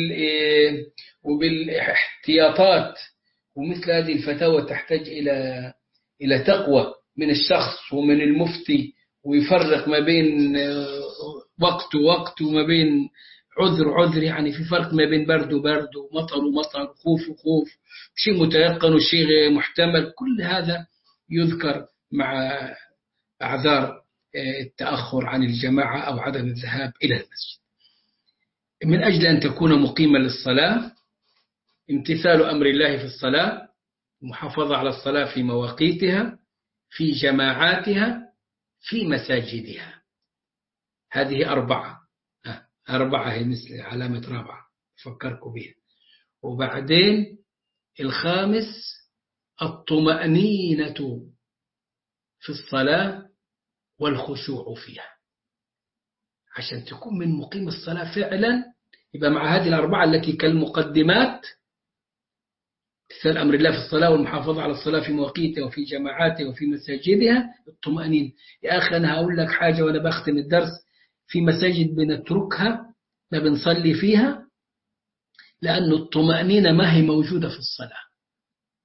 وبالاحتياطات. ومثل هذه الفتاوى تحتاج إلى تقوى من الشخص ومن المفتي، ويفرق ما بين وقت وما بين عذر. يعني في فرق ما بين برد وبرد ومطر ومطر، خوف وخوف، شيء متيقن وشيء محتمل. كل هذا يذكر مع أعذار التأخر عن الجماعة أو عدم الذهاب إلى المسجد. من أجل أن تكون مقيما للصلاة، امتثال أمر الله في الصلاة، المحافظة على الصلاة في مواقيتها، في جماعاتها، في مساجدها. هذه أربعة هي مثل علامة رابعة فكركم بها. وبعدين الخامس الطمأنينة في الصلاة والخشوع فيها. عشان تكون من مقيم الصلاة فعلا يبقى مع هذه الأربعة التي كالمقدمات، امتثال أمر الله في الصلاة والمحافظة على الصلاة في مواقيتها وفي جماعاتها وفي مساجدها، الطمأنينة. يا أخي أنا هقول لك حاجة وأنا بختم الدرس، في مساجد بنتركها ما بنصلي فيها لأن الطمأنينة ما هي موجودة في الصلاة،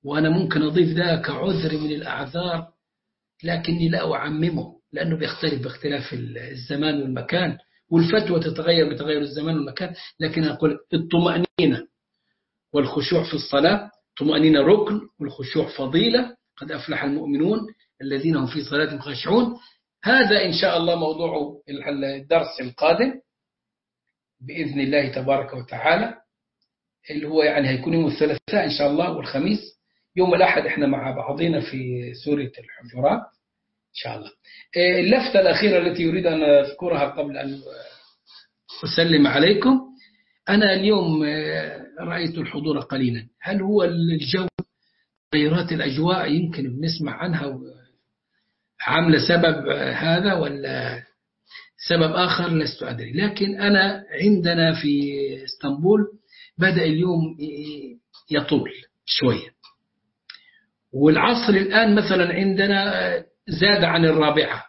وأنا ممكن أضيف ده كعذر من الأعذار، لكني لا أعممه لأنه بيختلف باختلاف الزمان والمكان، والفتوى تتغير بتغير الزمان والمكان. لكن أقول الطمأنينة والخشوع في الصلاة، طمأنينة ركن والخشوع فضيلة، قد أفلح المؤمنون الذين هم في صلاتهم خاشعون. هذا إن شاء الله موضوع الدرس القادم بإذن الله تبارك وتعالى، اللي هو يعني هيكون يوم الثلاثاء إن شاء الله والخميس. يوم الأحد إحنا مع بعضنا في سورة الحجرات إن شاء الله. اللفتة الأخيرة التي أريد أن أذكرها قبل أن أسلم عليكم، أنا اليوم رأيت الحضور قليلا. هل هو الجو، تغيرات الأجواء يمكن بنسمع عنها عاملة سبب هذا ولا سبب آخر لست أدري. لكن أنا عندنا في اسطنبول بدأ اليوم يطول شوية، والعصر الآن مثلا عندنا زاد عن 4،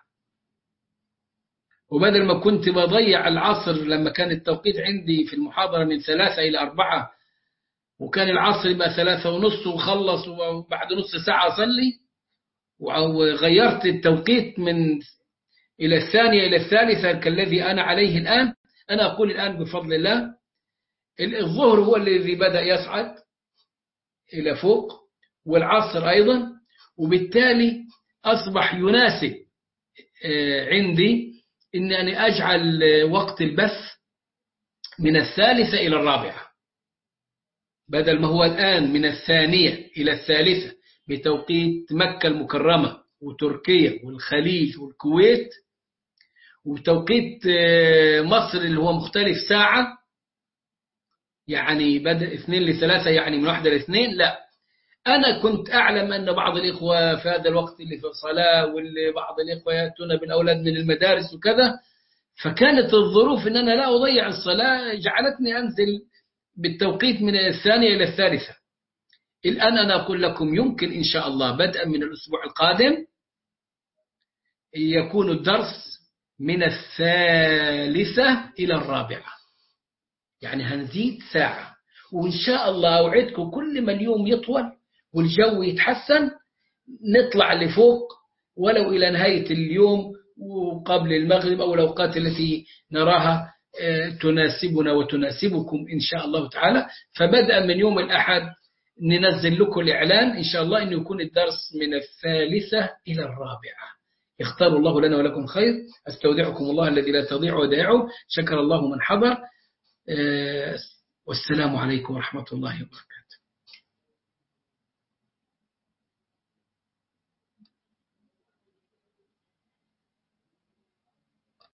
وبدل ما كنت بضيع العصر لما كان التوقيت عندي في المحاضرة من 3 إلى 4، وكان العصر يبقى 3:30 وخلص وبعد نص ساعة أصلي، وغيرت التوقيت من إلى الثانية إلى الثالثة كالذي أنا عليه الآن. أنا أقول الآن بفضل الله الظهر هو الذي بدأ يصعد إلى فوق، والعصر أيضا، وبالتالي أصبح يناسب عندي أني أجعل وقت البث من 3 إلى 4، بدل ما هو الآن من 2 إلى 3 بتوقيت مكة المكرمة وتركيا والخليج والكويت، وتوقيت مصر اللي هو مختلف ساعة، يعني بدأ 2 ل 3 يعني من 1 ل 2. لا، أنا كنت أعلم أن بعض الإخوة في هذا الوقت اللي في الصلاة، واللي بعض الإخوة يأتون بالأولاد من المدارس وكذا، فكانت الظروف أن أنا لا أضيع الصلاة جعلتني أنزل بالتوقيت من 2 إلى 3. الآن أنا أقول لكم يمكن إن شاء الله بدءا من الأسبوع القادم يكون الدرس من 3 إلى 4، يعني هنزيد ساعة. وإن شاء الله أوعدكم كل ما اليوم يطول والجو يتحسن نطلع لفوق، ولو إلى نهاية اليوم وقبل المغرب أو الأوقات التي نراها تناسبنا وتناسبكم إن شاء الله تعالى. فبدأ من يوم الأحد ننزل لكم الإعلان إن شاء الله أن يكون الدرس من 3 إلى 4. يختار الله لنا ولكم خير. أستودعكم الله الذي لا تضيع ودائعه. شكر الله من حضر. والسلام عليكم ورحمة الله وبركاته.